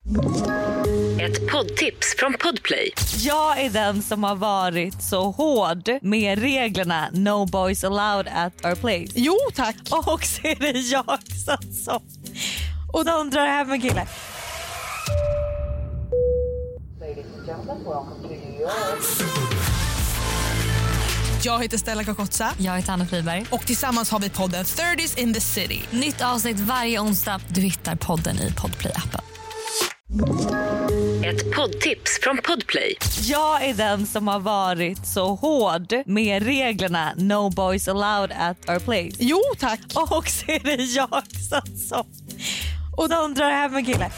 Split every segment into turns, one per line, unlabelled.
Ett poddtips från Podplay.
Jag är den som har varit så hård med reglerna No Boys Allowed at our place.
Jo, tack.
Och så är det jag som och de drar hem en kille.
Jag heter Stella Kakotsa.
Jag heter Anna Friberg.
Och tillsammans har vi podden 30s in the city.
Nytt avsnitt varje onsdag. Du hittar podden i Podplay-appen.
Ett poddtips från Podplay.
Jag är den som har varit så hård med reglerna No Boys Allowed at our place.
Jo, tack.
Och så är det jag som och de drar hem en kille.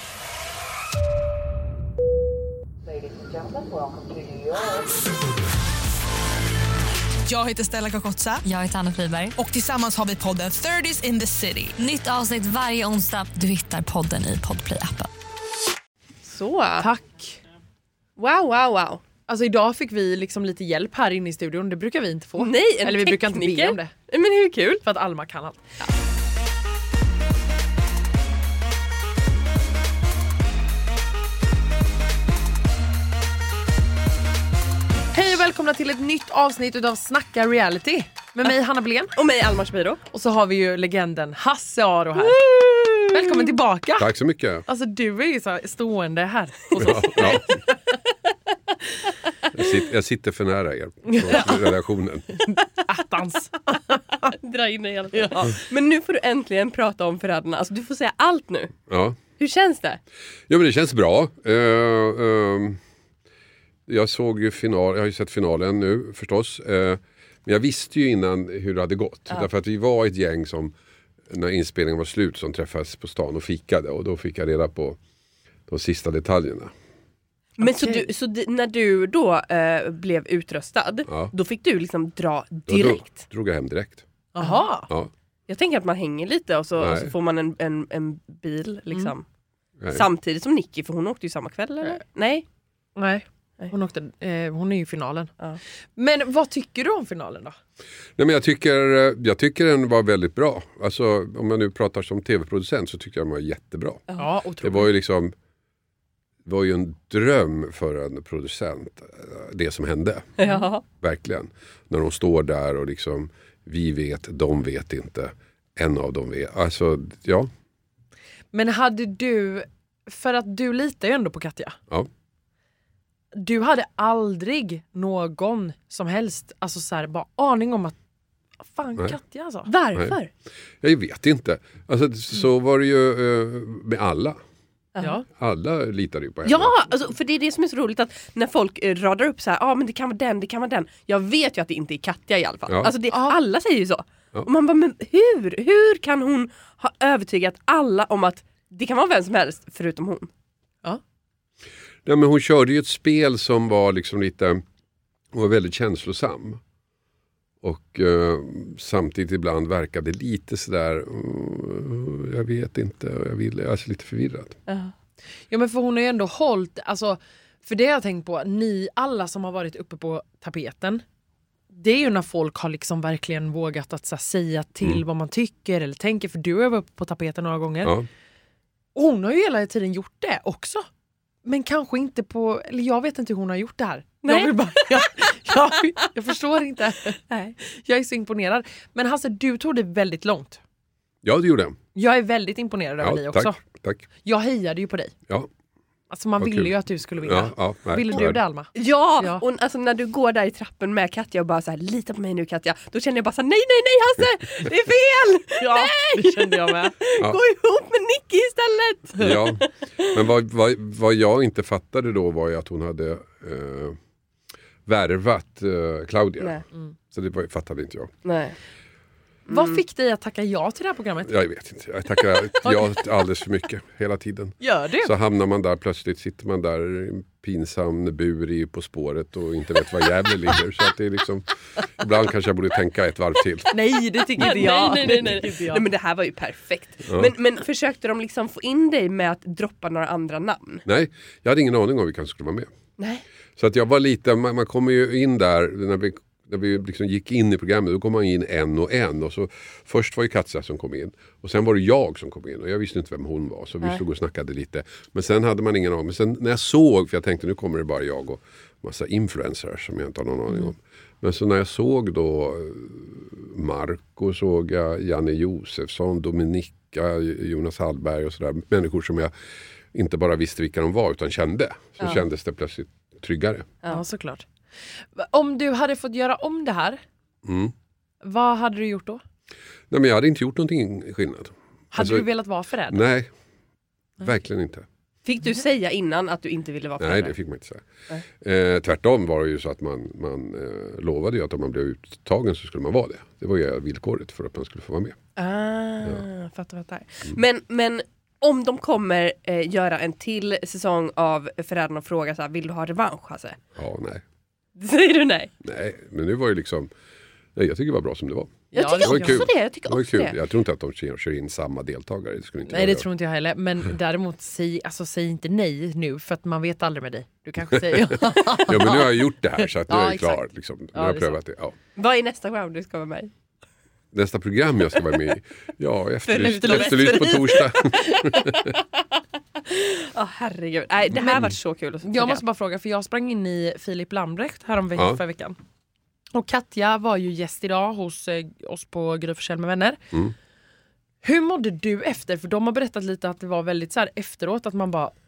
Jag heter Stella Kakotsa.
Jag heter Anna Friberg.
Och tillsammans har vi podden 30s in the city.
Nytt avsnitt varje onsdag. Du hittar podden i Podplay-appen.
Så.
Tack.
Wow.
Alltså idag fick vi liksom lite hjälp här inne i studion. Det brukar vi inte få.
Nej, en
Eller vi brukar inte
tekniker.
be om det.
Men hur kul?
För att Alma kan allt. Ja. Hej och välkomna till ett nytt avsnitt utav Snacka Reality. Med mig Hanna Blén.
Och mig Alma Shapiro.
Och så har vi ju legenden Hasse Aro här. Välkommen tillbaka.
Tack så mycket.
Alltså du är ju så stående här.
Ja. Jag sitter för nära er på redaktionen.
Attans.
Dra in dig i alla fall. Ja. Men nu får du äntligen prata om förrädarna. Alltså du får säga allt nu.
Ja.
Hur känns det?
Ja, men det känns bra. Jag såg ju jag har ju sett finalen nu förstås. Men jag visste ju innan hur det hade gått. Ja. Därför att vi var ett gäng som när inspelningen var slut som träffades på stan och fikade. Och då fick jag reda på de sista detaljerna.
Men när du då blev utröstad, då fick du liksom dra direkt?
Då drog jag hem direkt.
Jaha.
Ja.
Jag tänker att man hänger lite och så får man en bil liksom. Samtidigt som Nicky, för hon åkte ju samma kväll eller? Nej.
Hon är ju i finalen. Ja. Men vad tycker du om finalen då?
Nej, men jag tycker den var väldigt bra. Alltså om jag nu pratar som tv-producent så tycker jag den var jättebra.
Ja, otroligt.
Det var ju liksom en dröm för en producent, det som hände.
Ja.
Verkligen. När de står där och liksom vi vet, de vet inte. En av dem vet. Alltså, ja.
Men hade du, för att du litar ju ändå på Katja.
Ja.
Du hade aldrig någon som helst, alltså så här, bara aning om att fan, Katja alltså.
Varför?
Nej. Jag vet inte. Alltså, så var det ju med alla.
Ja.
Alla litar ju på henne.
Ja, alltså, för det är det som är så roligt att när folk radar upp så här, men det kan vara den. Jag vet ju att det inte är Katja i alla fall.
Ja.
Alltså alla säger ju så. Ja. Och man bara, men hur kan hon ha övertygat alla om att det kan vara vem som helst förutom hon?
Ja.
Ja, men hon körde ju ett spel som var liksom hon var väldigt känslosam. Och samtidigt ibland verkade lite sådär, jag vet inte, alltså lite förvirrad.
Ja, men för hon har ju ändå hållit, alltså, för det jag har tänkt på, ni alla som har varit uppe på tapeten, det är ju när folk har liksom verkligen vågat att så här, säga till vad man tycker eller tänker, för du har varit uppe på tapeten några gånger.
Ja.
Och hon har ju hela tiden gjort det också. Men kanske inte på, eller jag vet inte hur hon har gjort det här.
Nej.
Jag vill bara, jag förstår inte. Nej. Jag är så imponerad. Men Hasse, du tog det väldigt långt.
Ja, det gjorde jag.
Jag är väldigt imponerad över dig också.
Tack.
Jag hejade ju på dig.
Ja.
Alltså man ville ju att du skulle vinna. Ville du det, Alma?
Ja, och alltså när du går där i trappen med Katja och bara så här, lita på mig nu Katja, då känner jag bara så här, nej Hasse, det är fel!
Ja,
nej!
Det kände jag med.
Gå ihop med Nicky istället!
Ja, men vad jag inte fattade då var ju att hon hade värvat Claudia. Så det fattade inte jag.
Nej.
Vad fick dig att tacka ja till det här programmet?
Jag vet inte. Jag tackar ja alldeles för mycket hela tiden.
Gör du?
Så hamnar man där, plötsligt sitter man där i en pinsam bur På spåret och inte vet var Gävle ligger. Så att det är liksom, ibland kanske jag borde tänka ett varv till.
Nej, det tycker inte jag.
Nej, men det här var ju perfekt.
Ja.
Men försökte de liksom få in dig med att droppa några andra namn?
Nej, jag hade ingen aning om vilka som skulle vara med.
Nej.
Så att jag var lite, man kommer ju in där när vi liksom gick in i programmet, då kom man in en och så först var ju Katja som kom in och sen var det jag som kom in och jag visste inte vem hon var, så vi stod och snackade lite, men sen hade man ingen aning. Men sen när jag såg, för jag tänkte nu kommer det bara jag och massa influencers som jag inte har någon aning om, men så när jag såg då Marco, såg jag Janne Josefsson, Dominika, Jonas Hallberg och sådär, människor som jag inte bara visste vilka de var utan kände, så kändes det plötsligt tryggare.
Ja, såklart. Om du hade fått göra om det här, vad hade du gjort då?
Nej, men jag hade inte gjort någonting skillnad.
Hade du velat vara förälder?
Nej, verkligen inte.
Fick du säga innan att du inte ville vara förälder?
Nej, det fick man inte säga. Tvärtom var det ju så att man lovade ju att om man blev uttagen så skulle man vara det. Det var ju villkoret för att man skulle få vara med.
Fattar. Men om de kommer göra en till säsong av Förrädarna och fråga så här, vill du ha revansch? Alltså?
Ja, nej.
Säger du nej?
Nej, men nu var ju liksom... Nej, jag tycker det var bra som det var.
Jag tycker också det.
Jag tror inte att de kör in samma deltagare. Det skulle inte
nej, det tror inte jag heller. Men däremot, säg inte nej nu, för att man vet aldrig med dig. Du kanske säger
ja, men nu har jag gjort det här så att nu är jag klar. Liksom. Nu har jag prövat det. Ja.
Vad är nästa program du ska vara med i?
Nästa program jag ska vara med i? Ja, efterlyst på torsdag.
Herregud. Nej, det här var så kul.
Jag måste bara fråga, för jag sprang in i Filip Lambrecht förra veckan. Och Katja var ju gäst idag hos oss på Gry Forssell med vänner. Hur mådde du efter? För de har berättat lite att det var väldigt så här efteråt att man bara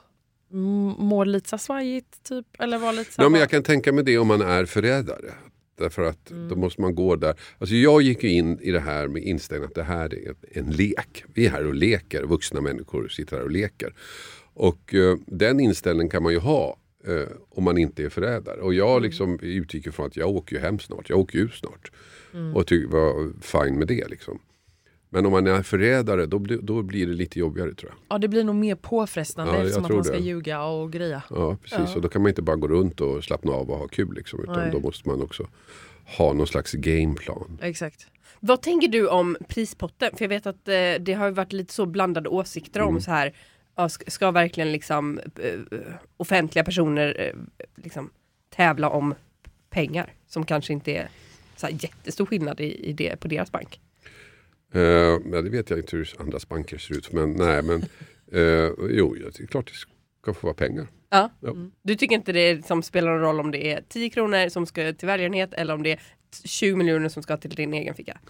mår lite så svajigt typ, eller var lite så.
Ja, men jag kan tänka mig det om man är förrädare. Därför att då måste man gå där. Alltså jag gick ju in i det här med inställningen att det här är en lek. Vi är här och leker. Vuxna människor sitter här och leker. Och den inställningen kan man ju ha om man inte är förrädare. Och jag liksom utgick ifrån att jag åker ju hem snart. Jag åker ut snart. Och var fine med det liksom. Men om man är förrädare då blir det lite jobbigare, tror jag.
Ja, det blir nog mer påfrestande eftersom att man ska ljuga och greja.
Ja, precis. Och då kan man inte bara gå runt och slappna av och ha kul liksom. Utan då måste man också ha någon slags gameplan.
Exakt.
Vad tänker du om prispotten? För jag vet att det har varit lite så blandade åsikter om så här. Ska verkligen liksom offentliga personer liksom tävla om pengar som kanske inte är så här jättestor skillnad i det på deras bank?
Ja, det vet jag inte hur andras banker ser ut. Men nej, men jo, det är klart det ska få vara pengar.
Ja. Du tycker inte det som spelar någon roll om det är 10 kronor som ska till välgörenhet eller om det är 20 miljoner som ska till din egen ficka?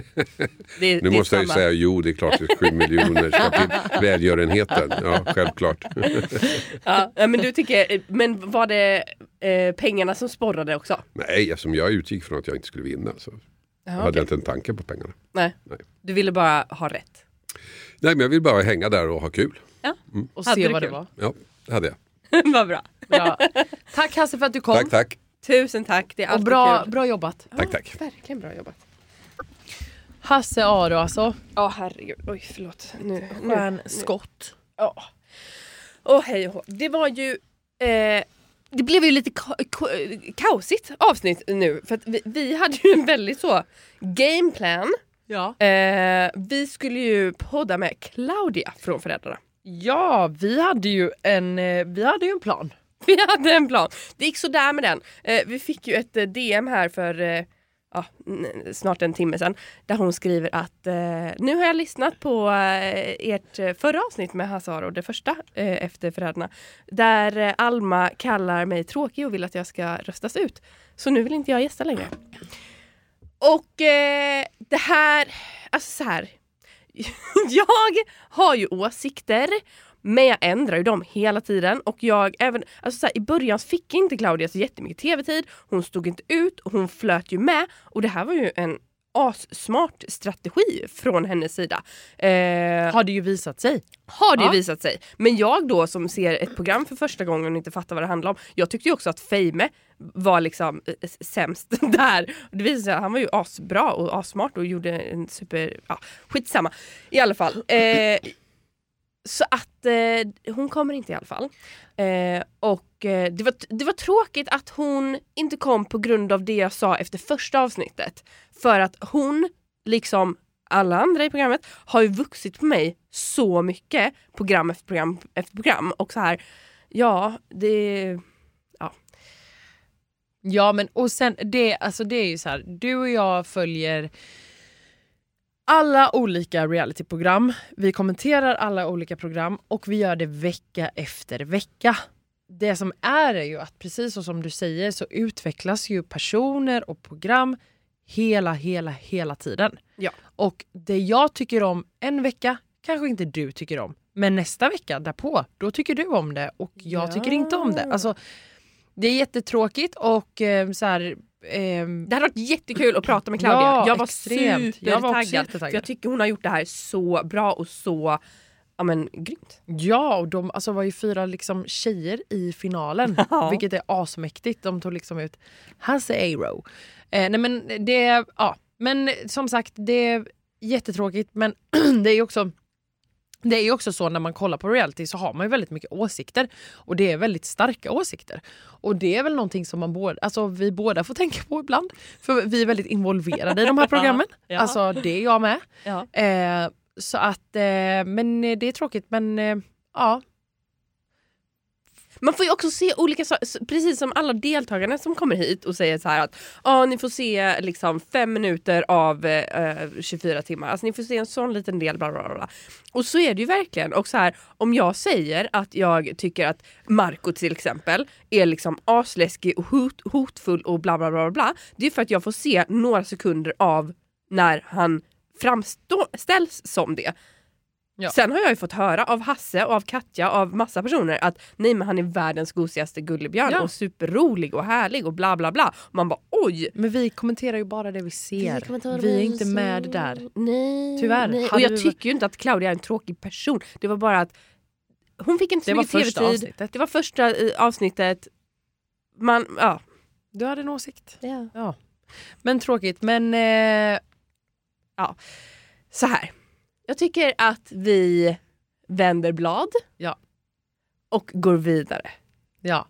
Nu måste jag ju säga, jo, det är klart att 7 miljoner ska till välgörenheten. Ja, självklart.
Ja, men du tycker, men var det pengarna som sporrade också?
Nej, som jag utgick från att jag inte skulle vinna så hade jag inte en tanke på pengarna.
Nej. Du ville bara ha rätt.
Nej, men jag vill bara hänga där och ha kul.
Ja.
Och se vad det var.
Ja, det hade jag.
Vad bra.
Ja. Tack Hasse för att du kom.
Tack.
Tusen tack. Det är alltid kul.
Bra jobbat.
Tack.
Verkligen bra jobbat.
Hasse Aro alltså.
Ja, herregud. Oj, förlåt.
Stjärnskott.
Ja. Hej och hå. Det var ju... det blev ju lite kaosigt avsnitt nu. För att vi hade ju en väldigt så gameplan. Ja. Vi skulle ju podda med Claudia från Föräldrarna.
Ja, vi hade ju en plan.
Vi hade en plan. Det gick så där med den. Vi fick ju ett DM här för snart en timme sedan. Där hon skriver att nu har jag lyssnat på ert förra avsnitt med Hasse Aro, det första efter Föräldrarna. Där Alma kallar mig tråkig och vill att jag ska röstas ut. Så nu vill inte jag gästa längre. Och det här, alltså så här. Jag har ju åsikter, men jag ändrar ju dem hela tiden. Och jag även, alltså så här, i början fick inte Claudia så jättemycket tv-tid. Hon stod inte ut och hon flöt ju med. Och det här var ju en smart strategi från hennes sida.
Har det ju visat sig.
Visat sig. Men jag då som ser ett program för första gången och inte fattar vad det handlar om. Jag tyckte ju också att Feime var liksom sämst där. Det visade sig att han var ju asbra och assmart och gjorde en super... Ja, skitsamma. I alla fall. Så att hon kommer inte i alla fall. Och det var tråkigt att hon inte kom på grund av det jag sa efter första avsnittet. För att hon, liksom alla andra i programmet, har ju vuxit på mig så mycket. Program efter program efter program. Och så här,
Ja, men och sen det är ju så här, du och jag följer alla olika realityprogram. Vi kommenterar alla olika program och vi gör det vecka efter vecka. Det som är ju att precis så som du säger så utvecklas ju personer och program hela tiden.
Ja.
Och det jag tycker om en vecka kanske inte du tycker om. Men nästa vecka därpå, då tycker du om det och jag tycker inte om det. Alltså, det är jättetråkigt och så här...
Det hade varit jättekul att prata med Claudia.
Ja,
jag var
extremt. Jag var också
supertaggad.
jättetaggad.
För jag tycker hon har gjort det här så bra och så grymt.
Ja, och de var ju 4 liksom tjejer i finalen. Vilket är asmäktigt. De tog liksom ut Hasse Aro. Nej men det... Ja, men som sagt, det är jättetråkigt. Men det är ju också... Det är ju också så när man kollar på reality så har man ju väldigt mycket åsikter. Och det är väldigt starka åsikter. Och det är väl någonting som vi båda får tänka på ibland. För vi är väldigt involverade i de här programmen.
Ja.
Alltså det är jag med.
Ja.
Så att, men det är tråkigt. Men ja.
Man får ju också se olika saker, precis som alla deltagarna som kommer hit och säger så här att ni får se liksom 5 minuter av 24 timmar. Alltså ni får se en sån liten del bla bla bla. Och så är det ju verkligen. Och så här, om jag säger att jag tycker att Marco till exempel är liksom asläskig och hotfull och bla bla bla bla. Det är för att jag får se några sekunder av när han framställs som det.
Ja.
Sen har jag ju fått höra av Hasse och av Katja och av massa personer att nej men han är världens gosigaste gullibjörn och superrolig och härlig och bla bla bla. Och man bara oj.
Men vi kommenterar ju bara det vi ser. Vi är inte med där.
Nej.
Tyvärr.
Nej. Och jag tycker ju inte att Claudia är en tråkig person. Det var bara att hon fick inte så mycket tv-tid. Det var första avsnittet.
Du hade en åsikt.
Ja.
Men tråkigt. Men
så här. Jag tycker att vi vänder blad.
Ja.
Och går vidare.
Ja.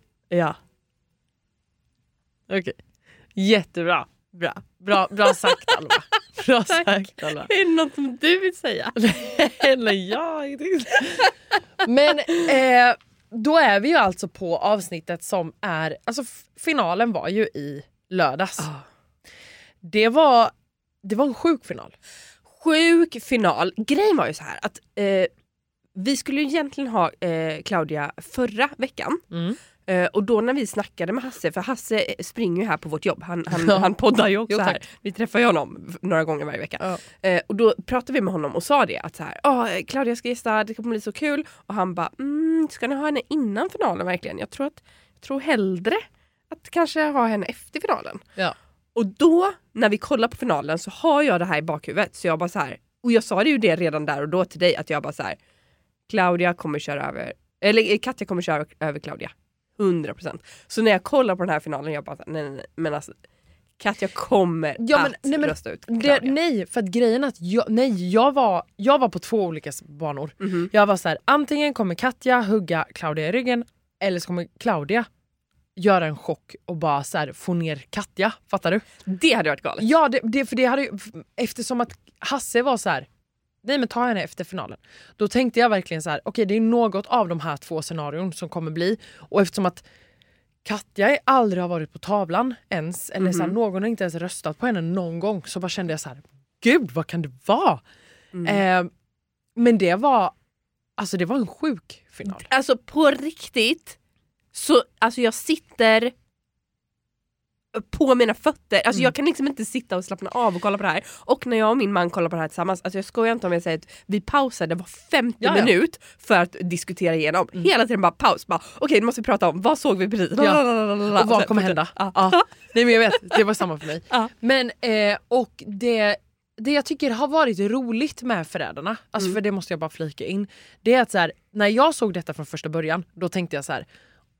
Okej.
Jättebra. Bra sagt, Alva. Bra sagt, Alva.
Är det något som du vill säga?
Eller jag. Men då är vi ju alltså på avsnittet som är... Alltså finalen var ju i lördags. Det var en sjuk final.
Sjuk final. Grejen var ju så här att vi skulle ju egentligen ha Claudia förra veckan. Och då när vi snackade med Hasse, för Hasse springer ju här på vårt jobb. Han poddar ju också här. Vi träffar ju honom några gånger varje vecka. Och då pratade vi med honom och sa det att så här, Claudia ska gästa, det kommer bli så kul. Och han bara, ska ni ha henne innan finalen verkligen? Jag tror hellre att kanske ha henne efter finalen.
Ja.
Och då, när vi kollar på finalen så har jag det här i bakhuvudet. Så jag bara så här, och jag sa det ju det redan där och då till dig, att jag bara så här, Claudia kommer köra över, eller Katja kommer köra över Claudia. 100%. Så när jag kollar på den här finalen, jag bara, nej, men alltså Katja kommer rösta ut Claudia.
Nej, för att grejen är att jag var på 2 olika banor. Jag var så här, antingen kommer Katja hugga Claudia i ryggen, eller så kommer Claudia göra en chock och bara så här, få ner Katja, fattar du?
Det hade varit galet.
Ja, för det hade ju, eftersom att Hasse var så här, nej men ta henne efter finalen. Då tänkte jag verkligen så här, okej, det är något av de här 2 scenarion som kommer bli. Och eftersom att Katja aldrig har varit på tavlan ens, eller så här, någon har inte ens röstat på henne någon gång, så bara kände jag så här, gud, vad kan det vara? Men det var en sjuk final.
Alltså på riktigt, så alltså jag sitter på mina fötter. Alltså jag kan liksom inte sitta och slappna av och kolla på det här. Och när jag och min man kollar på det här tillsammans, alltså jag skojar inte om jag säger att vi pausade var 50 minut för att diskutera igenom. Hela tiden bara paus. Okej, nu måste vi prata om vad såg vi precis.
Och vad kommer hända? Nej, men jag vet, det var samma för mig. Men och det jag tycker har varit roligt med Förrädarna, alltså för det måste jag bara flika in, det är att så här, när jag såg detta från första början, då tänkte jag så här,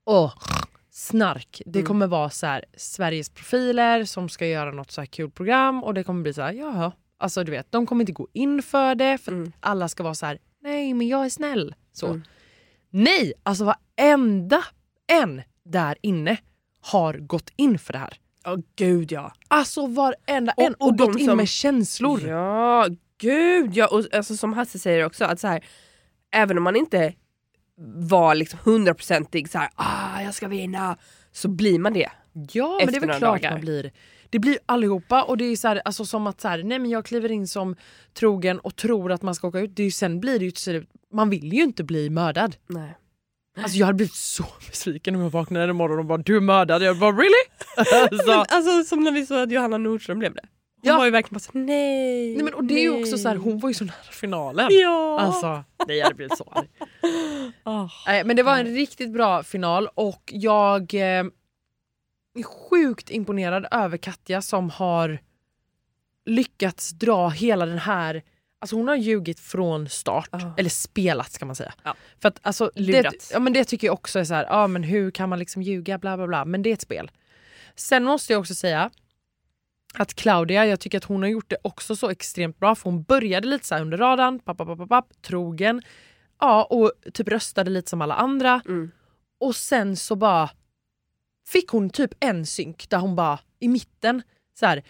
snark. Det kommer vara så här Sveriges profiler som ska göra något så här kul program, och det kommer bli så här, jaha. Alltså du vet, de kommer inte gå in för det, för att alla ska vara så här, nej men jag är snäll. Så. Nej, alltså varenda en där inne har gått in för det här.
Gud ja.
Alltså varenda en, och gått in med känslor.
Ja, gud ja. Och alltså, som Hasse säger också, att så här, även om man inte var liksom 100% så här, jag ska vinna, så blir man det
Ja, men det är väl
några
klart
dagar.
man blir. Det blir allihopa och det är så här, alltså som att så här, nej men jag kliver in som trogen och tror att man ska åka ut. Det är ju, sen blir det ju till slut, man vill ju inte bli mördad.
Nej.
Alltså jag hade blivit så besviken om jag vaknade en morgon och bara du är mördad. Jag bara really?
Men, alltså som när vi såg att Johanna Nordström blev det. Hon var ju verkligen bara så nej.
Nej men och det är ju också så här, hon var ju så nära finalen.
Ja.
Alltså, nej jag hade blivit så arg.
Oh.
Nej, men det var en riktigt bra final och jag är sjukt imponerad över Katja som har lyckats dra hela den här, alltså hon har ljugit från start, eller spelat ska man säga.
Ja.
För att alltså
Lurats.
det tycker jag också är så här, men hur kan man liksom ljuga bla bla bla, men det är ett spel. Sen måste jag också säga att Claudia, jag tycker att hon har gjort det också så extremt bra, för hon började lite så här under radarn, trogen. Ja, och typ röstade lite som alla andra. Och sen så bara fick hon typ en synk där hon bara i mitten så här,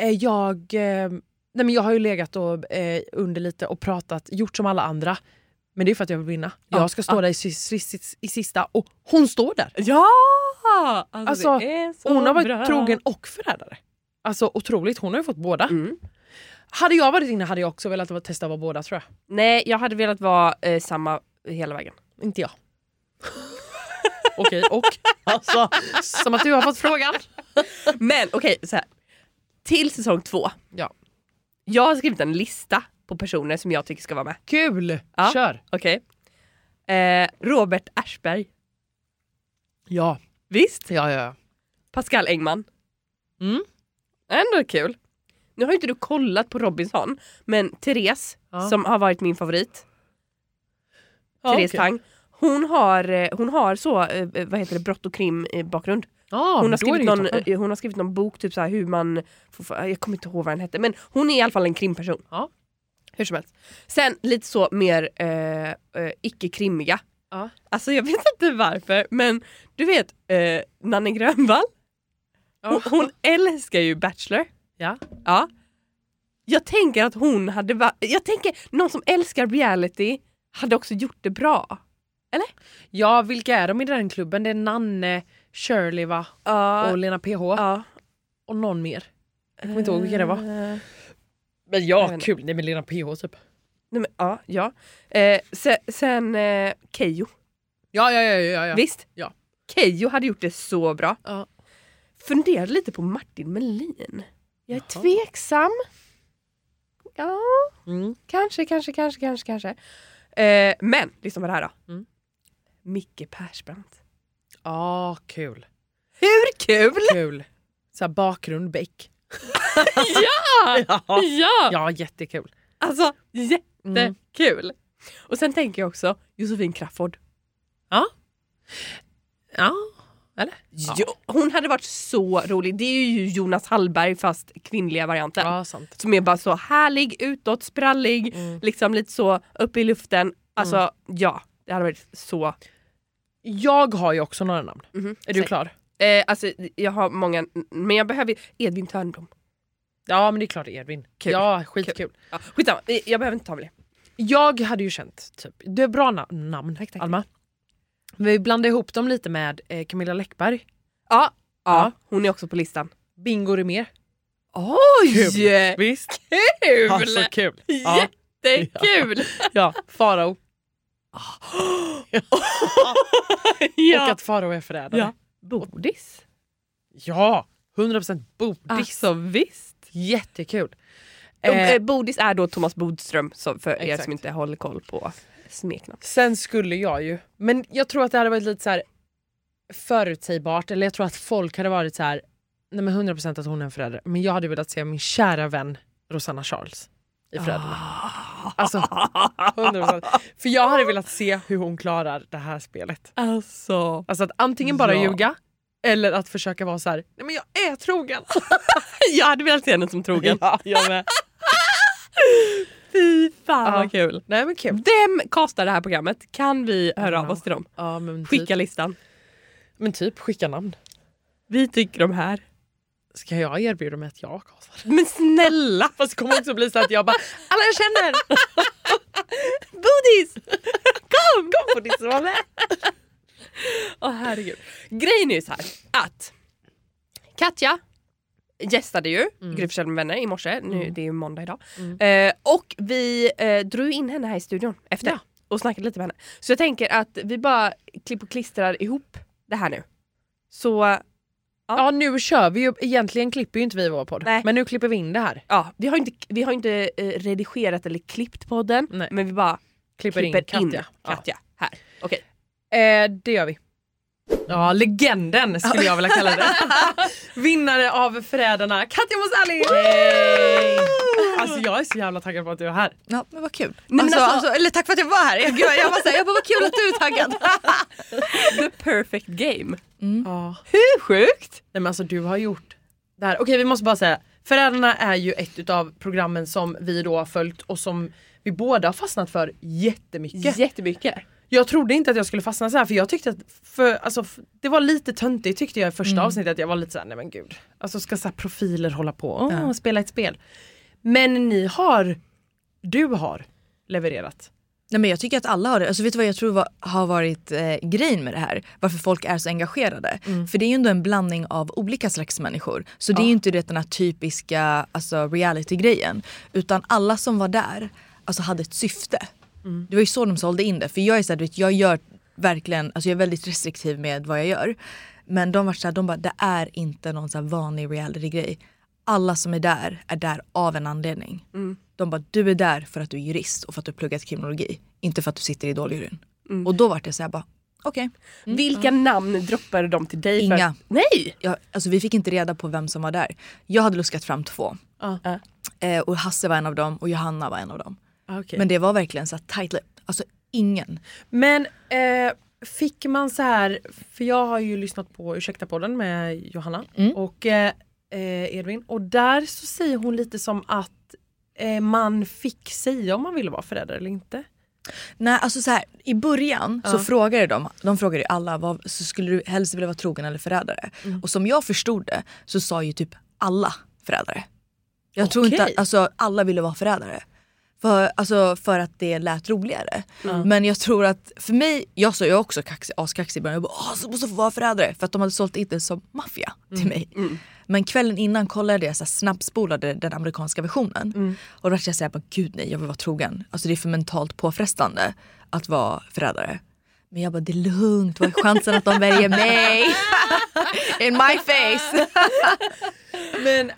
jag har ju legat och under lite och pratat, gjort som alla andra. Men det är för att jag vill vinna. Jag ska stå där i sista och hon står där.
Ja! Alltså det är så
hon har varit
bra.
trogen och förrädare. Alltså otroligt, hon har ju fått båda. Hade jag varit inne hade jag också velat testa att vara båda, tror jag.
Nej, jag hade velat vara samma hela vägen.
Inte jag. Okej, och alltså, som att du har fått frågan.
Men okej, så här. Till säsong 2.
Ja.
Jag har skrivit en lista på personer som jag tycker ska vara med.
Kul!
Ja.
Kör!
Okej. Robert Aschberg.
Ja.
Visst?
Ja.
Pascal Engman. Ändå kul. Nu har ju inte du kollat på Robinson, men Therese, som har varit min favorit. Therese Tang. Hon har så, vad heter det, brott och krim bakgrund. Hon har skrivit någon bok typ så här hur man jag kommer inte ihåg vad den hette, men hon är i alla fall en krimperson.
Ja.
Hur som helst. Sen lite så mer icke-krimmiga.
Ja.
Alltså jag vet inte varför, men du vet Nanne Grönvall. Hon älskar ju Bachelor.
Ja.
Ja. Jag tänker att hon hade någon som älskar reality hade också gjort det bra. Eller?
Ja, vilka är de i den klubben? Det är Nanne, Shirley va? Och Lena PH. Och någon mer. Jag kommer inte ihåg vilka det var. Men ja, kul. Nej, men Lena PH typ.
Nej, men, ja. Sen Keyyo.
Ja.
Visst?
Ja.
Keyyo hade gjort det så bra.
Ja.
Funderade lite på Martin Melin. Jag är tveksam. Ja. Kanske. Men, liksom vad det här då. Micke Persbrandt.
Kul.
Hur kul?
Kul. Så här bakgrund, Beck.
Ja!
Ja, jättekul.
Alltså, jättekul. Och sen tänker jag också Josefin Crafoord.
Ja, eller?
Jo, hon hade varit så rolig. Det är ju Jonas Hallberg fast kvinnliga varianten.
Ja, sant.
Som är bara så härlig, utåt, sprallig. Liksom lite så upp i luften. Alltså, ja. Det hade varit så.
Jag har ju också några namn. Är du klar?
Alltså, jag har många. Men jag behöver Edvin Törnblom.
Ja, men det är klart Edvin.
Kul.
Ja, skitkul.
Ja, skitsamma, jag behöver inte ta med det.
Jag hade ju känt, typ, det är bra namn, tack. Alma. Vi blandade ihop dem lite med Camilla Läckberg.
Ja, hon är också på listan.
Bingo Rimér.
Oj!
Kul. Visst?
Kul!
Alltså kul. Ja.
Jättekul!
Ja, Farao. Och att Farao är förrädare.
Ja. Bodis.
Ja, 100% Bodis.
Alltså visst.
Jättekul.
Bodis är då Thomas Bodström, för er
Exakt.
som inte håller koll på smeknamn.
Sen skulle jag ju, men jag tror att det hade varit lite så här förutsägbart, eller jag tror att folk hade varit så här, nej men 100% att hon är en förälder. Men jag hade velat se min kära vän Rosanna Charles i Föräldrarna. Alltså 100%. För jag hade velat se hur hon klarar det här spelet.
Alltså
att antingen bara ljuga eller att försöka vara så här, nej men jag är trogen.
jag hade velat se henne som trogen.
Ja, jag med.
Fy fan vad kul.
Nej men kul.
Vem kastar det här programmet? Kan vi höra av oss till dem?
Ja, men typ,
Skicka listan.
Men typ skicka namn.
Vi tycker de här.
Ska jag erbjuda mig att jag kastar?
Men snälla!
Fast det kommer också bli så att jag bara, alla jag känner!
Bodis!
Kom Bodis, var med!
Åh herregud. Grejen är ju så här att Katja gästade ju Gry Forssell med vänner i morse. Nu, det är ju måndag idag. Och vi drog in henne här i studion efter och snackade lite med henne. Så jag tänker att vi bara klipp och klistrar ihop det här nu. Så
ja, nu kör vi ju. Egentligen klipper ju inte vi vår podd.
Nej.
Men nu klipper vi in det här.
ja, vi har inte redigerat eller klippt podden.
Nej.
Men vi bara
Klipper in Katja.
Katja här. Okej.
Det gör vi. Ja, legenden skulle jag vilja kalla det. Vinnare av Förrädarna, Katja Mosali! Alltså jag är så jävla taggad på att du är här.
Ja, men vad kul.
Nej, men
Alltså, eller tack för att jag var här. Jag bara vad kul att du är taggad.
The perfect game.
Ja.
Hur sjukt?
Nej, men alltså du har gjort det här. Okej, vi måste bara säga. Förrädarna är ju ett av programmen som vi då har följt och som vi båda har fastnat för jättemycket.
Jättemycket.
Jag trodde inte att jag skulle fastna så här, för jag tyckte att det var lite töntigt tyckte jag i första avsnittet. Jag var lite så här, nej men gud. Alltså ska så här profiler hålla på och spela ett spel. Men du har levererat.
Nej, men jag tycker att alla har det. Alltså, vet du vad jag tror har varit grejen med det här? Varför folk är så engagerade. För det är ju ändå en blandning av olika slags människor. Så det är ju inte den här typiska reality-grejen. Utan alla som var där hade ett syfte. Det var ju så de sålde in det. För jag är så här, jag gör verkligen, jag är väldigt restriktiv med vad jag gör. Men de var så här, de bara, det är inte någon så här vanlig reality-grej. Alla som är där av en anledning. De bara, du är där för att du är jurist och för att du har pluggat kriminologi. Inte för att du sitter i Idoljuryn. Och då var det så här bara, okej.
Vilka namn droppade de till dig?
Inga.
Nej!
Vi fick inte reda på vem som var där. Jag hade luskat fram 2. Och Hasse var en av dem och Johanna var en av dem.
Okay.
Men det var verkligen så här tight-lip. Alltså ingen.
Men fick man så här, för jag har ju lyssnat på Ursäkta-podden med Johanna och Edvin. Och där så säger hon lite som att man fick säga om man ville vara förälder eller inte.
Nej, alltså så här, i början så frågade de frågade alla, så skulle du helst vilja vara trogen eller förrädare? Och som jag förstod det så sa ju typ alla förrädare. Jag tror inte att alla ville vara förrädare. För att det lät roligare. Men jag tror att för mig, jag är också askaxig i början. Jag bara, så måste få vara förrädare. För att de hade sålt in det som maffia till mig. Men kvällen innan kollade jag snabbspolade den amerikanska versionen. Och då var jag såhär, gud nej, jag vill vara trogen. Alltså det är för mentalt påfrestande att vara förrädare. Men jag bara, det är lugnt. Vad är chansen att de väljer mig? In my face.
Men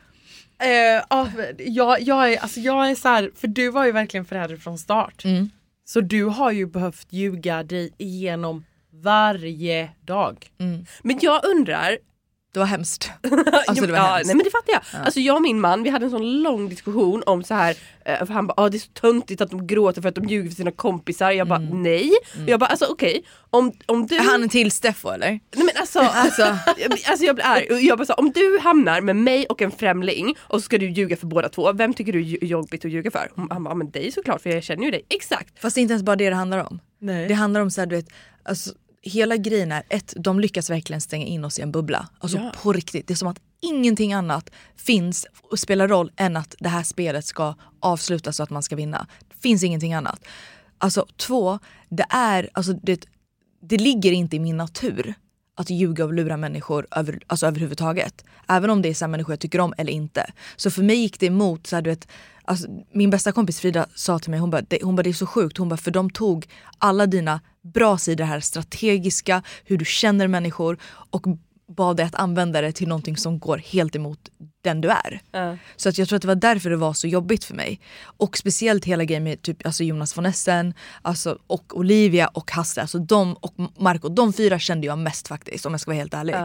jag är så här, för du var ju verkligen förrädare från start. Så du har ju behövt ljuga dig igenom varje dag.
Men jag undrar.
Det var hemskt.
Det var hemskt. Nej, men det fattar jag. Alltså jag och min man, vi hade en sån lång diskussion om så här, för han bara, det är så töntigt att de gråter för att de ljuger för sina kompisar. Jag bara, nej. Jag bara, okej. Om du...
Är han en till Steffo eller?
Nej men alltså jag blir arg. Jag bara så, om du hamnar med mig och en främling och så ska du ljuga för båda två, vem tycker du är jobbigt att ljuga för? Han bara, men dig såklart, för jag känner ju dig. Exakt.
Fast det är inte ens bara det handlar om.
Nej.
Det handlar om så här, du vet, alltså hela grejen är de lyckas verkligen stänga in oss i en bubbla. Alltså på riktigt. Det är som att ingenting annat finns och spelar roll än att det här spelet ska avslutas så att man ska vinna. Det finns ingenting annat. Alltså 2, det ligger inte i min natur att ljuga och lura människor överhuvudtaget. Även om det är så människor jag tycker om eller inte. Så för mig gick det emot så här, du vet, alltså, min bästa kompis Frida sa till mig, hon bara det är så sjukt, hon bara, för de tog alla dina bra sidor här, strategiska, hur du känner människor och bad dig att använda det till någonting som går helt emot den du är. Så att jag tror att det var därför det var så jobbigt för mig. Och speciellt hela grejen med typ, Jonas von Essen, och Olivia och Hasse, de och Marco, de 4 kände jag mest faktiskt, om jag ska vara helt ärlig.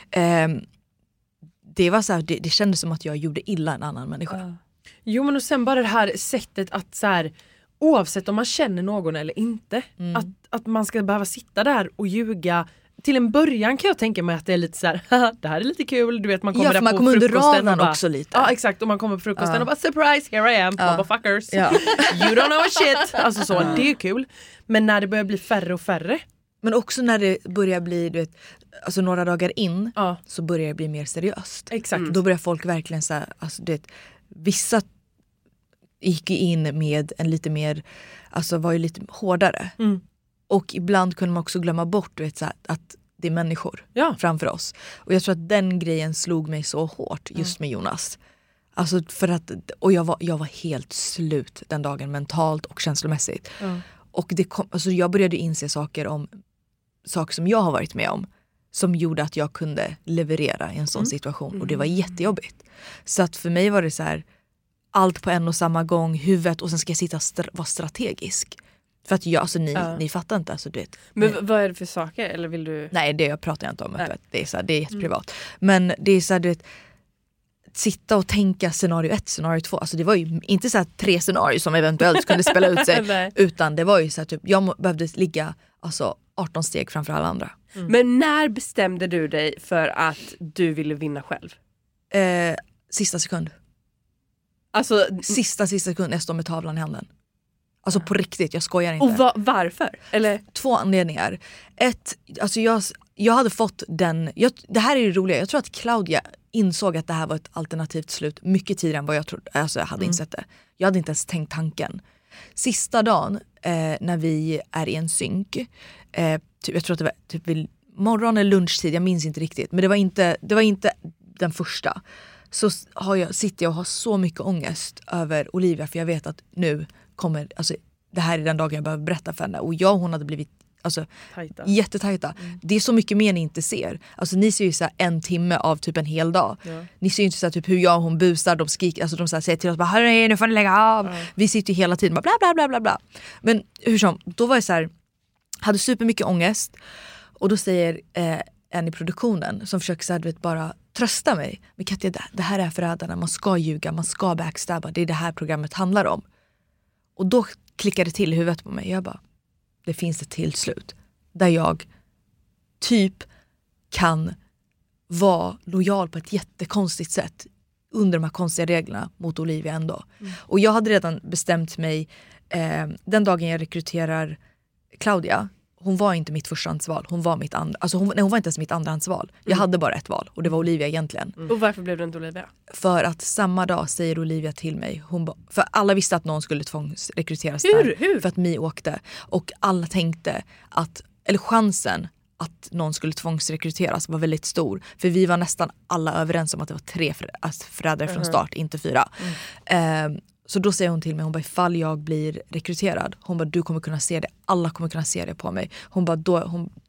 Det var så här, det kändes som att jag gjorde illa en annan människa.
Jo, men och sen bara det här sättet att så här, oavsett om man känner någon eller inte, att man ska behöva sitta där och ljuga. Till en början kan jag tänka mig att det är lite så här, det här är lite kul, du vet, man kommer där
man
på
kommer under
frukosten
radarn
och bara,
också lite.
Ja, exakt, och man kommer på frukosten och bara, surprise, here I am, motherfuckers. You don't know shit. Alltså så, det är ju kul. Men när det börjar bli färre och färre.
Men också när det börjar bli, du vet, några dagar in, så börjar det bli mer seriöst.
Exakt.
Då börjar folk verkligen så här, du vet, vissa gick in med en lite mer, var ju lite hårdare. Och ibland kunde man också glömma bort, du vet, så här, att det är människor framför oss. Och jag tror att den grejen slog mig så hårt just med Jonas. Alltså för att, och jag var helt slut den dagen mentalt och känslomässigt. Och det kom, alltså jag började inse saker som jag har varit med om som gjorde att jag kunde leverera i en sån situation. Och det var jättejobbigt. Så att för mig var det så här, allt på en och samma gång, huvudet, och sen ska jag sitta vara strategisk. För att ni fattar inte. Alltså,
men vad är det för saker? Eller vill du...
Nej, det pratar jag inte om öppet. Det är, så här, det är jätteprivat. Men det är så här, sitta och tänka scenario 1, scenario 2. Alltså det var ju inte så här 3 scenarier som eventuellt kunde spela ut sig. Utan det var ju så här, typ, jag behövde ligga 18 steg framför alla andra.
Men när bestämde du dig för att du ville vinna själv?
Sista sekund.
Alltså,
sista sekund jag står med tavlan i handen. Alltså på riktigt, jag skojar inte.
Och varför? Eller?
2 anledningar. Alltså jag hade fått den... det här är det roliga. Jag tror att Claudia insåg att det här var ett alternativt slut mycket tidigare än vad jag trodde. Alltså jag hade insett det. Jag hade inte ens tänkt tanken. Sista dagen när vi är i en synk, jag tror att det var typ vid morgon eller lunchtid, jag minns inte riktigt. Men det var inte den första. Så sitter jag och har så mycket ångest över Olivia, för jag vet att nu kommer, alltså det här är den dagen jag behöver berätta för henne. Och hon hade blivit jättetajta. Det är så mycket mer ni inte ser. Alltså ni ser ju så här 1 timme av typ en hel dag. Ni ser ju inte så här, typ hur jag och hon busar, de skriker, alltså de så här, säger till oss bara, hörru, nu får ni lägga av. Vi sitter ju hela tiden bara bla bla bla bla bla. Men hur som, då var jag så här, hade supermycket ångest. Och då säger en i produktionen som försöker så här, bara trösta mig. Men Katja, det här är förrädarna, man ska ljuga, man ska backstabba. Det är det här programmet handlar om. Och då klickade det till i huvudet på mig. Jag bara, det finns ett till slut. Där jag typ kan vara lojal på ett jättekonstigt sätt. Under de här konstiga reglerna mot Olivia ändå. Och jag hade redan bestämt mig. Den dagen jag rekryterar Claudia. Hon var inte mitt förstahandsval. Hon var mitt andra. Alltså hon var inte ens mitt andrahandsval. Jag hade bara ett val. Och det var Olivia egentligen.
Och varför blev det inte Olivia?
För att samma dag säger Olivia till mig. För alla visste att någon skulle tvångsrekryteras
Hur?
För att Mi åkte. Och alla tänkte att, eller chansen att någon skulle tvångsrekryteras var väldigt stor. För vi var nästan alla överens om att det var 3 förrädare från start, inte 4. Så då säger hon till mig, hon bara, ifall jag blir rekryterad, hon bara, du kommer kunna se det, alla kommer kunna se det på mig. Hon bara,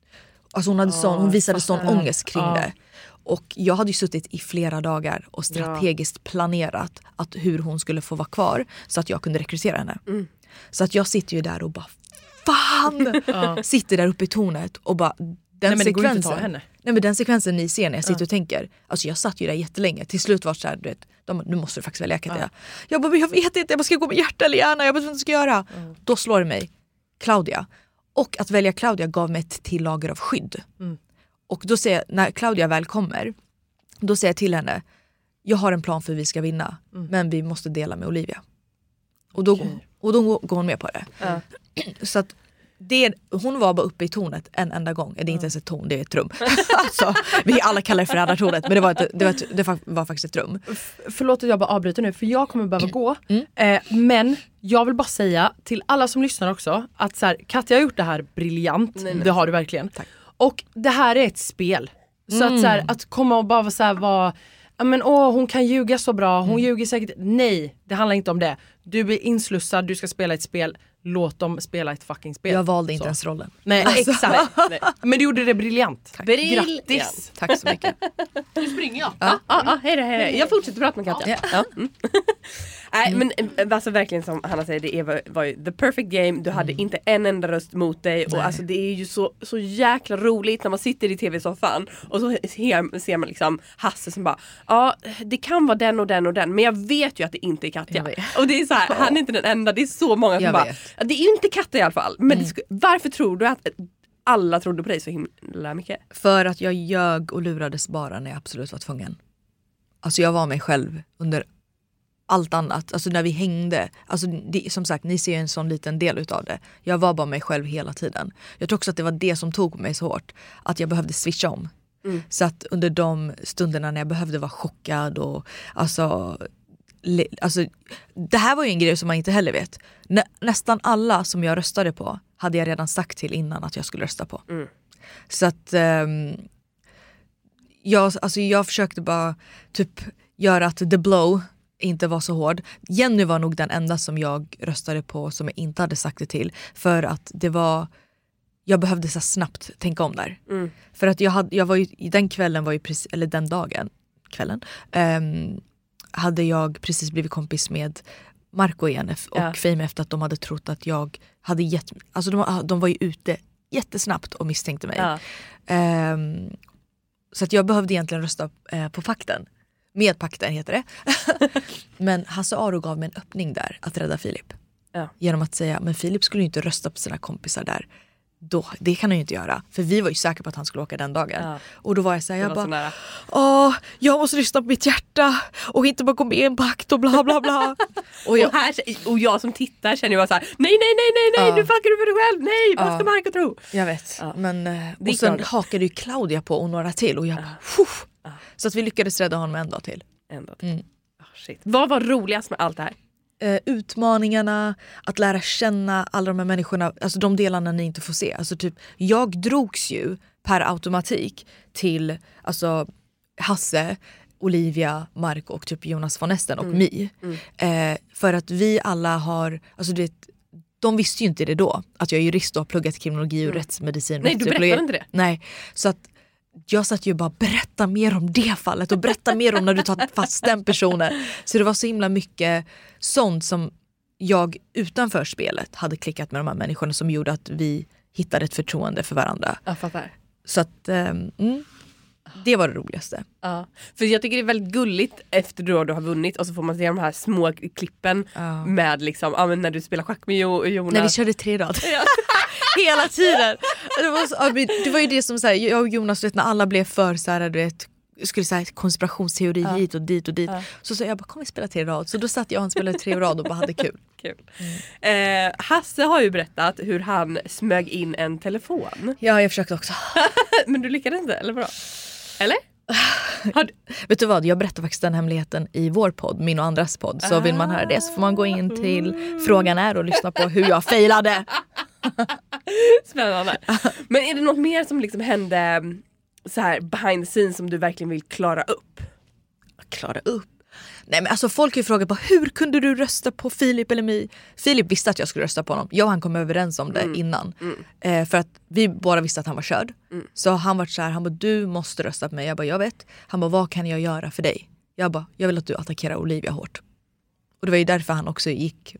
hon visade sån ångest kring det. Och jag hade ju suttit i flera dagar och strategiskt planerat att hur hon skulle få vara kvar så att jag kunde rekrytera henne. Så att jag sitter ju där och bara, fan! Sitter där uppe i tornet och bara, den sekvensen ni ser när jag sitter och tänker, alltså jag satt ju där jättelänge, till slut var det så här, du vet, nu måste du faktiskt välja Katja. Jag bara, jag vet inte, jag ska gå med hjärta eller hjärna, jag vet inte vad jag ska göra. Då slår det mig Claudia. Och att välja Claudia gav mig ett till lager av skydd. Och då säger jag, när Claudia väl kommer, då säger jag till henne, jag har en plan för hur vi ska vinna, men vi måste dela med Olivia. Och då går hon med på det. Så att hon var bara uppe i tornet en enda gång. Det är inte ens ett torn, det är ett rum. Alltså, vi alla kallar det förrädartornet, men det var faktiskt ett rum.
Förlåt att jag bara avbryter nu, för jag kommer behöva gå. Men jag vill bara säga till alla som lyssnar också att så här, Katja har gjort det här briljant. Det har du verkligen. Tack. Och det här är ett spel. Så att, så här, att komma och bara så här, vara, men hon kan ljuga så bra, hon ljuger säkert. Nej, det handlar inte om det. Du blir inslussad, du ska spela ett spel. Låt dem spela ett fucking spel.
Jag valde inte ens rollen.
Nej, exakt. Nej. Men du gjorde det briljant. Grattis.
Tack så mycket.
Nu springer jag.
Hej då. Jag fortsätter prata med Katja. Nej, men alltså verkligen som Hanna säger, det var ju the perfect game. Du hade inte en enda röst mot dig. Och alltså det är ju så jäkla roligt när man sitter i tv-soffan och så ser man liksom Hasse som bara, det kan vara den och den och den, men jag vet ju att det inte är Katja. Och det är så här, han är inte den enda. Det är så många som bara, det är inte Katja i alla fall. Men varför tror du att alla trodde på dig så himla mycket?
För att jag ljög och lurades bara när jag absolut var tvungen. Alltså jag var mig själv under allt annat. Alltså när vi hängde. Alltså som sagt, ni ser en sån liten del utav det. Jag var bara mig själv hela tiden. Jag tror också att det var det som tog på mig så hårt. Att jag behövde switcha om. Så att under de stunderna när jag behövde vara chockad och alltså det här var ju en grej som man inte heller vet. Nästan alla som jag röstade på hade jag redan sagt till innan att jag skulle rösta på. Så att jag försökte bara typ göra att the blow inte var så hård. Jenny var nog den enda som jag röstade på som jag inte hade sagt det till. För att det var... Jag behövde så snabbt tänka om där. För att jag var ju, den kvällen var ju precis, eller den dagen, kvällen, hade jag precis blivit kompis med Marco igen och Fame efter att de hade trott att jag hade gett... Alltså de var ju ute jättesnabbt och misstänkte mig. Ja. Så att jag behövde egentligen rösta på pakten. Med pakten heter det. Men Hasse Aro gav mig en öppning där att rädda Filip. Ja. Genom att säga, men Filip skulle ju inte rösta på sina kompisar där. Då, det kan han ju inte göra. För vi var ju säkra på att han skulle åka den dagen. Ja. Och då var jag såhär, jag måste lyssna på mitt hjärta. Och inte bara gå med i en pakt och bla bla bla.
och jag som tittar känner ju bara såhär, nej, nu fuckar du för dig själv. Nej, vad ska Marco tro?
Jag vet. Ja. Men, och sen hakade ju Claudia på och några till. Och jag så att vi lyckades rädda honom en dag till.
Shit. Vad var roligast med allt det här?
Utmaningarna, att lära känna alla de här människorna, alltså de delarna ni inte får se. Alltså typ, jag drogs ju per automatik till alltså Hasse, Olivia, Mark och typ Jonas von Esten och Mi. För att vi alla har, alltså du vet, de visste ju inte det då, att jag är jurist och har pluggat kriminologi och rättsmedicin.
Nej, du berättade inte det.
Nej, så att jag satt ju bara berätta mer om det fallet och berätta mer om när du tar fast den personen. Så det var så himla mycket sånt som jag utanför spelet hade klickat med de här människorna som gjorde att vi hittade ett förtroende för varandra.
Jag fattar.
Så att det var det roligaste.
Ja. För jag tycker det är väldigt gulligt efter du har vunnit och så får man se de här små klippen med liksom, när du spelar schack med Jonas.
När vi körde 3 rad. Hela tiden. Det var ju det som så här, jag och Jonas, vet, när alla blev för så här, du vet, skulle säga konspirationsteori hit och dit och dit. Så sa jag bara, kom vi spela 3 rad. Så då satt jag och han spelade 3 rad och bara hade kul.
Hasse har ju berättat hur han smög in en telefon.
Ja, jag försökte också.
Men du lyckades inte, eller bra? Eller?
Vet du vad, jag berättar faktiskt den hemligheten i vår podd, min och andras podd. Så vill man höra det så får man gå in till Frågan är och lyssna på hur jag failade.
Spännande. Men är det något mer som liksom hände så här behind the scenes som du verkligen vill klara upp?
Klara upp? Nej, men alltså folk har ju frågat på hur kunde du rösta på Filip eller mig? Filip visste att jag skulle rösta på honom. Jag och han kom överens om det innan. För att vi båda visste att han var körd. Så han var så här, han bara, du måste rösta på mig. Jag bara, jag vet. Han bara, vad kan jag göra för dig? Jag bara, jag vill att du attackerar Olivia hårt. Och det var ju därför han också gick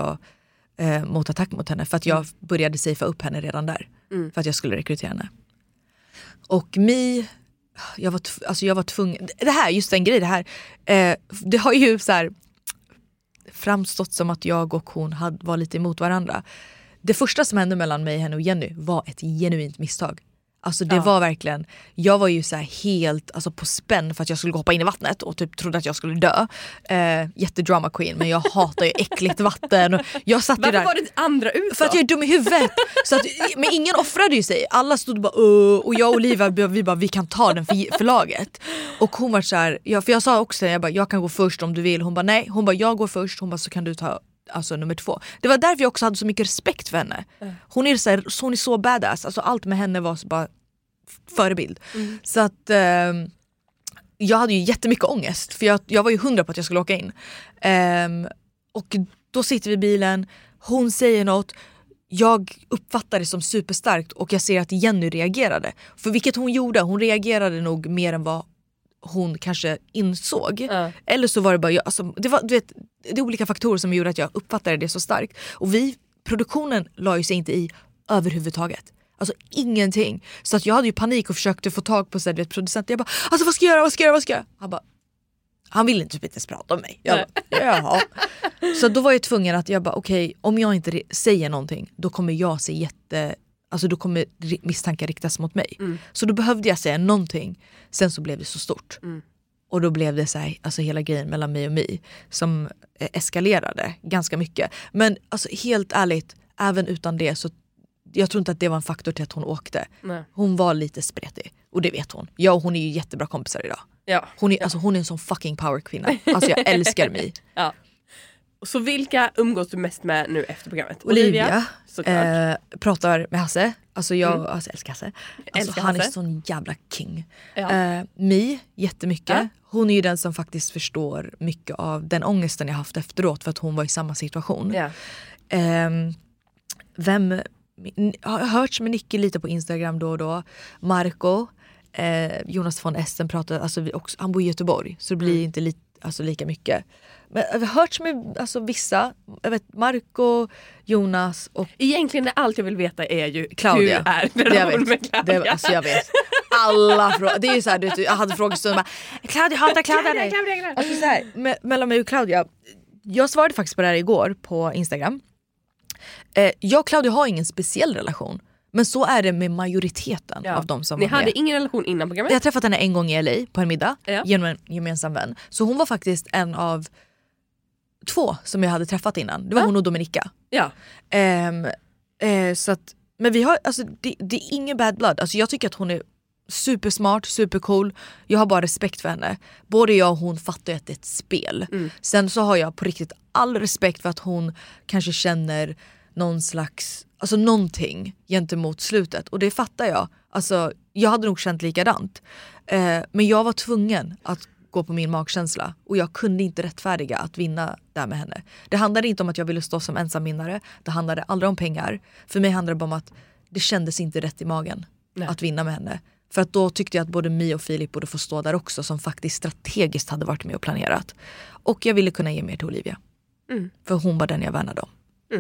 mot attack mot henne. För att jag började safea upp henne redan där. För att jag skulle rekrytera henne. Och jag var tvungen. Det här, just den grejen, det här. Det har ju så här framstått som att jag och hon var lite emot varandra. Det första som hände mellan mig, henne och Jenny var ett genuint misstag. Alltså det var verkligen, jag var ju så här helt på spänn för att jag skulle hoppa in i vattnet och typ trodde att jag skulle dö. Jättedrama queen, men jag hatar ju äckligt vatten. Och jag satt
varför
där,
var det andra ut då?
För att jag är dum i huvudet. Så att, men ingen offrade ju sig. Alla stod bara och jag och Olivia, vi kan ta den för laget. Och hon var så här, för jag sa också, jag kan gå först om du vill. Hon bara nej, hon bara jag går först. Hon bara så kan du ta nummer 2. Det var därför jag också hade så mycket respekt för henne. Hon är så badass. Alltså allt med henne var så bara förebild. Så att jag hade ju jättemycket ångest. För jag var ju 100 på att jag skulle åka in. Och då sitter vi i bilen. Hon säger något. Jag uppfattar det som superstarkt. Och jag ser att Jenny reagerade. För vilket hon gjorde. Hon reagerade nog mer än vad hon kanske insåg. Eller så var det bara det är olika faktorer som gjorde att jag uppfattade det så starkt. Och produktionen la ju sig inte i överhuvudtaget. Alltså ingenting. Så att jag hade ju panik och försökte få tag på producenten. Jag bara, alltså vad ska jag göra? Han bara, han ville inte ens prata om mig. Jag bara, jaha. Så då var jag tvungen att jag bara, okej, om jag inte säger någonting, då kommer jag se då kommer misstankar riktas mot mig. Så då behövde jag säga någonting. Sen så blev det så stort. Och då blev det så här, hela grejen mellan mig och mig som eskalerade ganska mycket. Men helt ärligt, även utan det så jag tror inte att det var en faktor till att hon åkte. Nej. Hon var lite spretig. Och det vet hon. Jag och hon är ju jättebra kompisar idag. Ja. Hon är en sån fucking powerkvinna. Alltså jag älskar mig.
Ja. Så vilka umgås du mest med nu efter programmet?
Olivia
såklart.
pratar med Hasse. Alltså jag älskar Hasse.
Älskar
han är
Hasse.
sån jävla king.
Ja.
Mi, jättemycket.
Ja.
Hon är ju den som faktiskt förstår mycket av den ångesten jag haft efteråt, för att hon var i samma situation.
Ja.
Har hörts med Nicky lite på Instagram då och då. Marco, Jonas von Essen pratar, alltså han bor i Göteborg, så det blir inte lika mycket. Men jag har hört med vissa, jag vet Marco, Jonas och
Egentligen allt jag vill veta är ju
Claudia.
hur är
Det jag
relationen
vet.
med Claudia.
Jag vet. Alla frågor. Det är ju så här, du vet, jag hade frågestund med Claudia hatar Claudia dig. Alltså så här, mellan mig och Claudia. Jag svarade faktiskt på det här igår på Instagram. Jag och Claudia har ingen speciell relation. Men så är det med majoriteten av de som
Ni
var med.
hade ingen relation innan programmet?
Jag har träffat henne en gång i LA på en middag genom en gemensam vän. Så hon var faktiskt en av 2 som jag hade träffat innan. Det var hon och Dominika.
Ja.
Så att, men vi har, alltså, det är ingen bad blood. Alltså, jag tycker att hon är supersmart, supercool. Jag har bara respekt för henne. Både jag och hon fattar ju att det är ett spel. Sen så har jag på riktigt all respekt för att hon kanske känner någon slags, alltså någonting gentemot slutet. Och det fattar jag. Alltså, jag hade nog känt likadant. Men jag var tvungen att gå på min magkänsla. Och jag kunde inte rättfärdiga att vinna där med henne. Det handlade inte om att jag ville stå som ensamvinnare. Det handlade aldrig om pengar. För mig handlade det bara om att det kändes inte rätt i magen att vinna med henne. För att då tyckte jag att både Mi och Filip borde få stå där också, som faktiskt strategiskt hade varit med och planerat. Och jag ville kunna ge mer till Olivia. För hon var den jag värnade om.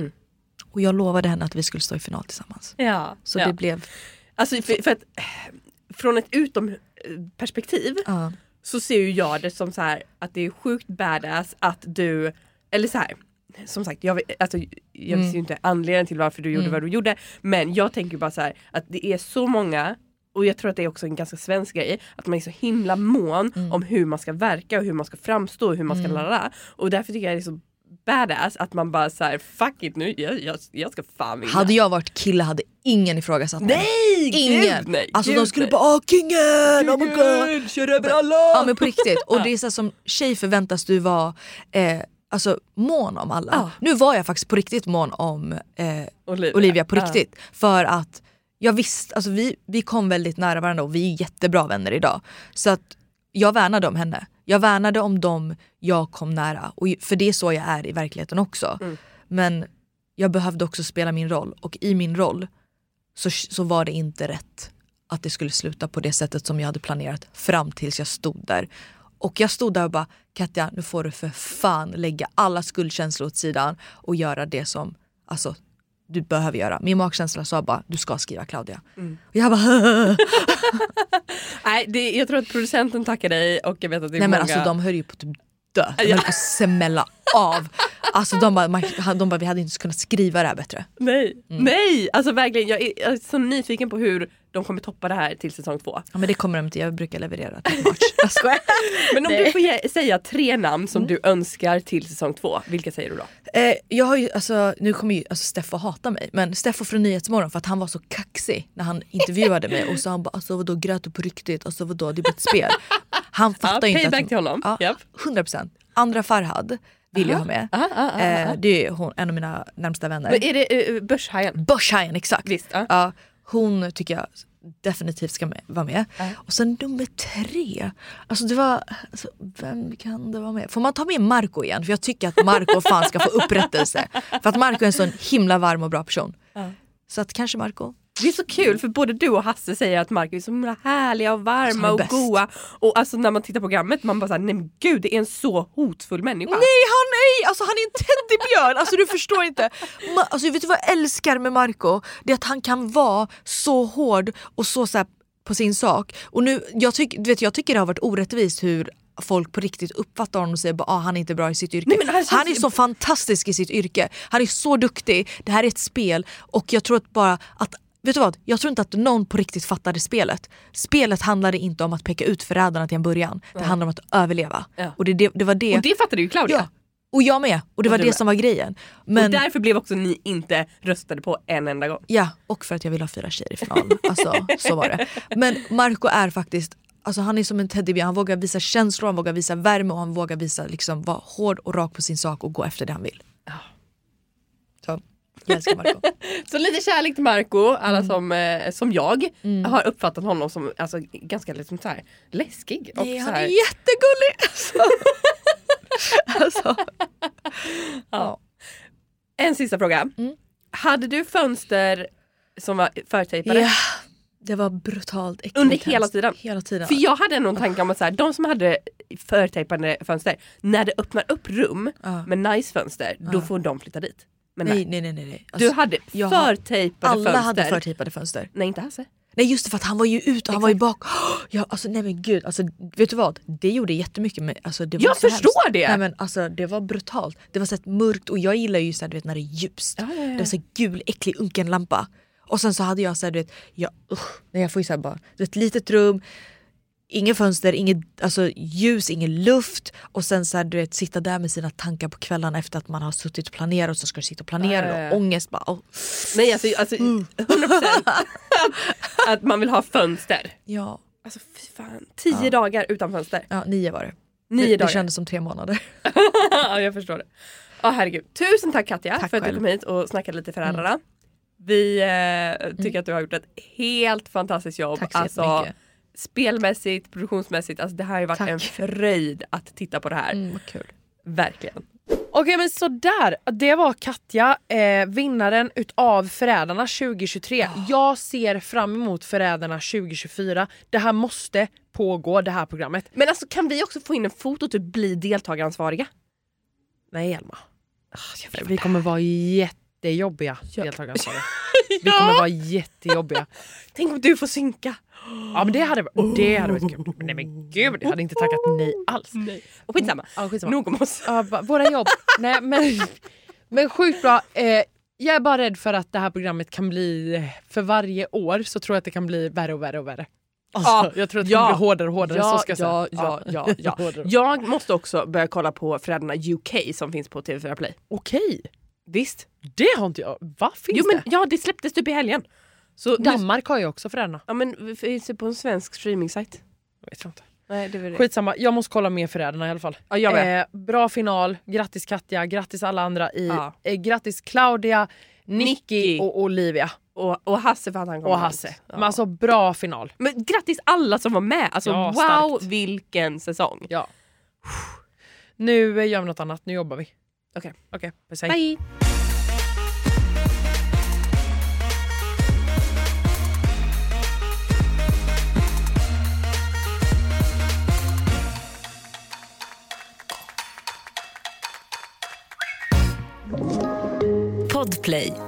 Och jag lovade henne att vi skulle stå i final tillsammans.
Ja.
Så det blev...
Alltså för att från ett utomperspektiv så ser ju jag det som så här att det är sjukt badass att du, eller så här, som sagt, jag visste ju inte anledningen till varför du gjorde vad du gjorde, men jag tänker bara så här att det är så många, och jag tror att det är också en ganska svensk grej, att man är så himla mån om hur man ska verka och hur man ska framstå och hur man ska lära. Och därför tycker jag det är så badass att man bara så här, fuck it nu, jag ska fan vinna.
Hade jag varit kille hade ingen ifrågasatt mig.
Nej!
Ingen!
Gud, nej,
alltså
gud,
de skulle
nej.
bara, kingen! Oh my god!
Kör över alla!
Ja men på riktigt. Och det är så som tjej förväntas du vara alltså mån om alla. Nu var jag faktiskt på riktigt mån om Olivia på riktigt. För att jag visste, alltså vi kom väldigt nära varandra och vi är jättebra vänner idag. Så att jag värnade om henne. Jag värnade om dem jag kom nära. Och för det är så jag är i verkligheten också. Men jag behövde också spela min roll. Och i min roll så var det inte rätt att det skulle sluta på det sättet som jag hade planerat fram tills jag stod där. Och jag stod där och bara, Katja, nu får du för fan lägga alla skuldkänslor åt sidan och göra det som alltså, du behöver göra. Min magkänsla sa bara, du ska skriva Claudia. Och jag bara...
Nej, jag tror att producenten tackar dig och jag vet att det är
Nej,
många...
men alltså de höll ju på typ dö. De höll på att smälla av. Alltså de bara, vi hade inte kunnat skriva det här bättre.
Nej, alltså verkligen, jag är så nyfiken på hur de kommer toppa det här till säsong 2.
Ja men det kommer de inte, jag brukar leverera till match. Jag skojar.
Men om du får säga 3 namn som du önskar till säsong 2, vilka säger du då?
Jag har ju, alltså, nu kommer ju Steffo hata mig, men Steffo från Nyhetsmorgon, för att han var så kaxig när han intervjuade mig och så han bara, alltså vadå, grät du på riktigt, alltså vadå, det är bara ett spel. Han fattar inte
payback till honom.
Ja,
Yep.
100%. Andra Farhad vill jag ha med. Det är hon, en av mina närmsta vänner.
Men är det
Börshajen, exakt.
Visst,
ja, hon tycker jag definitivt ska vara med. Och sen nummer 3. Alltså det var, alltså, vem kan det vara med? Får man ta med Marco igen? För jag tycker att Marco fan ska få upprättelse. För att Marco är en sån himla varm och bra person. Så att kanske Marco.
Det är så kul för både du och Hasse säger att Marco är så himla härliga och varma och
bäst.
goa. Och alltså när man tittar på programmet man bara såhär, nej men gud, det är en så hotfull människa.
Nej, alltså han är en teddybjörn. Alltså du förstår inte. Alltså vet du vad jag älskar med Marco? Det är att han kan vara så hård och så här på sin sak. Och nu, jag tycker det har varit orättvist hur folk på riktigt uppfattar honom och säger att han är inte bra i sitt yrke. Nej, han är så fantastisk i sitt yrke. Han är så duktig. Det här är ett spel. Och jag tror att bara att, vet du vad? Jag tror inte att någon på riktigt fattade spelet. Spelet handlade inte om att peka ut förrädarna till en början. Det handlar om att överleva. Ja. Och det var det.
Och det fattade ju Claudia.
Ja. Och jag med. Och det var det som var grejen. Men...
Och därför blev också ni inte röstade på en enda gång.
Ja, och för att jag ville ha 4 tjejer i final. Alltså, så var det. Men Marco är faktiskt, Alltså han är som en teddybjörn. Han vågar visa känslor, han vågar visa värme och han vågar visa liksom vara hård och rak på sin sak och gå efter det han vill. Så jag älskar Marco.
Så lite kärlek till Marco. Alla som jag har uppfattat honom som alltså, ganska liksom så här läskig. Och
Nej,
så
han
här.
är jättegullig. Alltså.
Ja. En sista fråga. Hade du fönster som var förtejpade?
Ja, det var brutalt äckligt.
Under hela tiden?
Hela tiden.
För jag hade ändå en tanke om att så här, de som hade förtejpade fönster, när det öppnar upp rum med nice fönster, då får de flytta dit. Men
Nej.
Du hade förtejpade
alla
fönster.
hade förtejpade fönster.
Nej, inte Hasse.
Nej, just det, för att han var ju ute och han var ju bak. Ja, alltså nej men gud, alltså vet du vad? Det gjorde jättemycket med, alltså det var
Jag
så
förstår
hemskt.
det.
Nej men alltså det var brutalt. Det var så ett mörkt och jag gillar ju så här, du vet när det är ljust.
Ja.
Det var så gul äcklig unken lampa. Och sen så hade jag så här, du vet, jag får ju så här bara ett litet rum. Ingen fönster, inget alltså ljus, ingen luft. Och sen så här, du vet, sitta där med sina tankar på kvällarna efter att man har suttit och planerat. Och så ska du sitta och planera och ångest bara.
Nej, alltså 100% att man vill ha fönster.
Ja.
Alltså fy fan, 10 dagar utan fönster.
Ja, 9 var det.
9 dagar.
Det kändes som 3 månader.
Ja, jag förstår det. Herregud. Tusen tack Katja
Tack
för att du
själv.
kom hit och snackade lite föräldrarna. Vi tycker att du har gjort ett helt fantastiskt jobb.
Tack så
alltså,
jättemycket.
Spelmässigt, produktionsmässigt. Alltså, det här har ju varit
Tack.
en fröjd att titta på det här.
Vad kul.
Verkligen.
Okej, men sådär. Det var Katja, vinnaren utav Förrädarna 2023. Jag ser fram emot Förrädarna 2024. Det här måste pågå, det här programmet.
Men alltså, kan vi också få in en foto till bli deltagaransvariga?
Nej, Elma. Vi kommer vvara jättejobbiga deltagaransvariga. Vi kommer vara jättejobbiga.
Tänk om du får synka.
Ja, men det hade varit kul. Nej men gud, jag hade inte tackat nej alls.
Nej. Och skitsamma.
Ja, skitsamma.
Nog om oss.
Ja, våra jobb. Nej, men sjukt bra. Jag är bara rädd för att det här programmet kan bli, för varje år så tror jag att det kan bli värre och värre och värre. Alltså, jag tror att det kan bli hårdare och hårdare. Så ska jag säga.
Ja. Jag måste också börja kolla på Föräldrarna UK som finns på TV4 Play.
Okej.
Visst?
Det har inte jag. Vad finns
Jo, men
det?
ja, det släpptes typ i helgen. Så
Danmark har ju också Föräldrarna.
Ja, men finns det på en svensk streaming-sajt?
Jag vet inte.
Nej, det är väl det.
Skitsamma, jag måste kolla med Förrädarna i alla fall.
Ja, jag med.
Bra final, grattis Katja, grattis alla andra i grattis Claudia, Nicky
Nicky.
och Olivia.
Och Hasse för att han kom.
Och Hasse. Men alltså bra final.
Men grattis alla som var med. Alltså
Ja,
wow,
starkt.
vilken säsong.
Ja. Nu gör vi något annat, nu jobbar vi.
Okej.
Puss, hej.
Bye.
Podplay.